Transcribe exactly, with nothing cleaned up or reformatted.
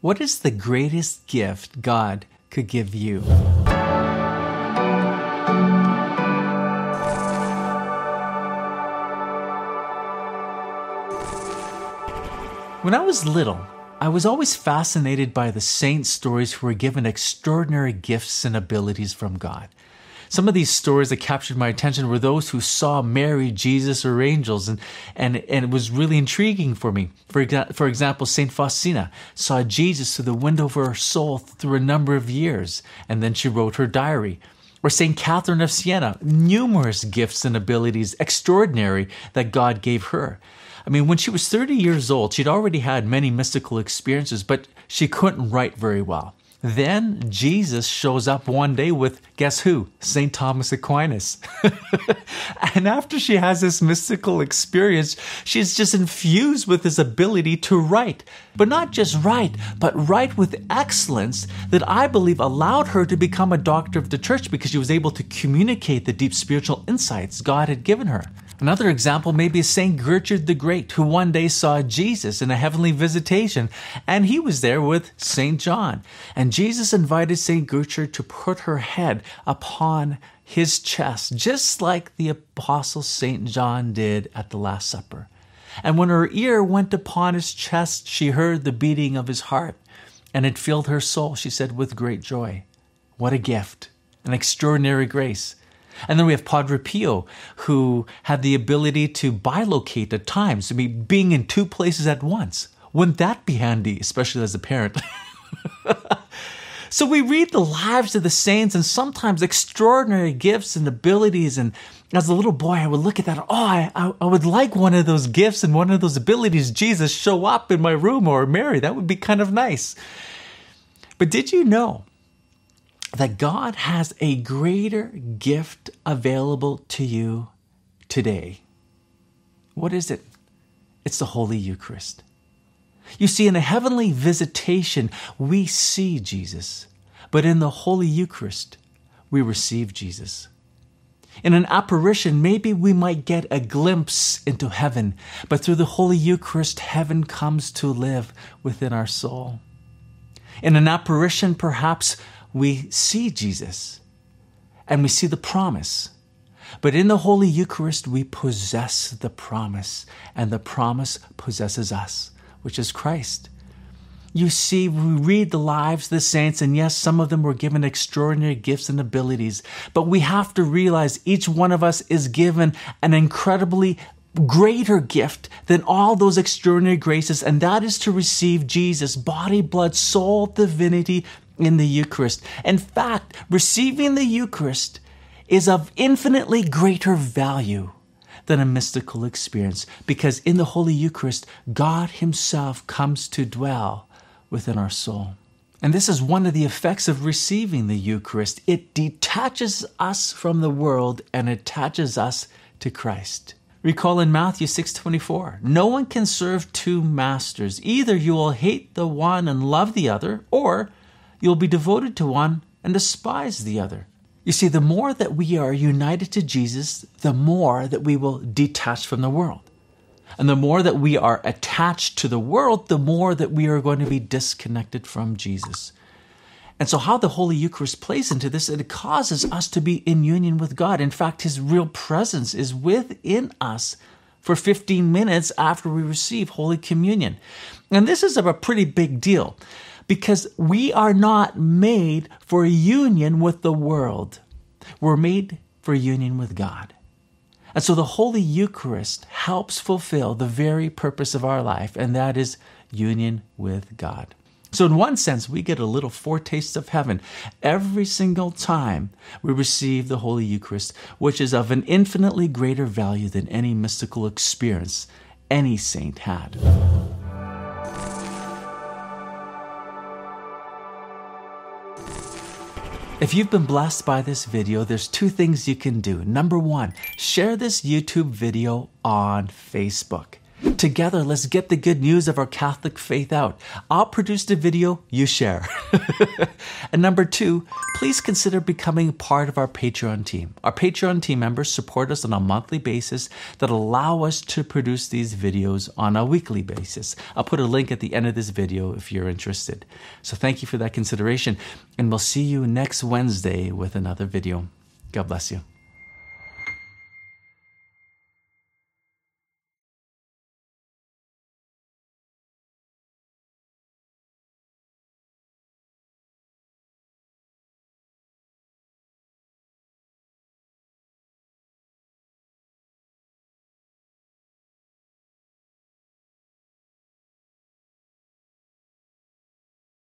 What is the greatest gift God could give you? When I was little, I was always fascinated by the saint stories who were given extraordinary gifts and abilities from God. Some of these stories that captured my attention were those who saw Mary, Jesus, or angels, and, and, and it was really intriguing for me. For, for example, Saint Faustina saw Jesus through the window of her soul through a number of years, and then she wrote her diary. Or Saint Catherine of Siena, numerous gifts and abilities, extraordinary, that God gave her. I mean, when she was thirty years old, she'd already had many mystical experiences, but she couldn't write very well. Then Jesus shows up one day with, guess who? Saint Thomas Aquinas. And after she has this mystical experience, she's just infused with this ability to write. But not just write, but write with excellence that I believe allowed her to become a doctor of the church because she was able to communicate the deep spiritual insights God had given her. Another example may be Saint Gertrude the Great, who one day saw Jesus in a heavenly visitation, and he was there with Saint John. And Jesus invited Saint Gertrude to put her head upon his chest, just like the Apostle Saint John did at the Last Supper. And when her ear went upon his chest, she heard the beating of his heart, and it filled her soul, she said, with great joy. What a gift, an extraordinary grace. And then we have Padre Pio, who had the ability to bilocate at times, I mean, being in two places at once. Wouldn't that be handy, especially as a parent? So we read the lives of the saints and sometimes extraordinary gifts and abilities. And as a little boy, I would look at that. Oh, I, I, I would like one of those gifts and one of those abilities, Jesus, show up in my room, or Mary. That would be kind of nice. But did you know that God has a greater gift available to you today? What is it? It's the Holy Eucharist. You see, in a heavenly visitation, we see Jesus, but in the Holy Eucharist, we receive Jesus. In an apparition, maybe we might get a glimpse into heaven, but through the Holy Eucharist, heaven comes to live within our soul. In an apparition, perhaps we see Jesus and we see the promise. But in the Holy Eucharist, we possess the promise, and the promise possesses us, which is Christ. You see, we read the lives of the saints, and yes, some of them were given extraordinary gifts and abilities, but we have to realize each one of us is given an incredibly greater gift than all those extraordinary graces, and that is to receive Jesus, body, blood, soul, divinity, in the Eucharist. In fact, receiving the Eucharist is of infinitely greater value than a mystical experience, because in the Holy Eucharist, God himself comes to dwell within our soul. And this is one of the effects of receiving the Eucharist. It detaches us from the world and attaches us to Christ. Recall in Matthew six twenty-four, no one can serve two masters. Either you will hate the one and love the other, or you'll be devoted to one and despise the other. You see, the more that we are united to Jesus, the more that we will detach from the world. And the more that we are attached to the world, the more that we are going to be disconnected from Jesus. And so how the Holy Eucharist plays into this, it causes us to be in union with God. In fact, his real presence is within us for fifteen minutes after we receive Holy Communion. And this is a pretty big deal, because we are not made for union with the world. We're made for union with God. And so the Holy Eucharist helps fulfill the very purpose of our life, and that is union with God. So in one sense, we get a little foretaste of heaven every single time we receive the Holy Eucharist, which is of an infinitely greater value than any mystical experience any saint had. If you've been blessed by this video, there's two things you can do. Number one, share this YouTube video on Facebook. Together, let's get the good news of our Catholic faith out. I'll produce the video, you share. And number two, please consider becoming part of our Patreon team. Our Patreon team members support us on a monthly basis that allow us to produce these videos on a weekly basis. I'll put a link at the end of this video if you're interested. So thank you for that consideration, and we'll see you next Wednesday with another video. God bless you.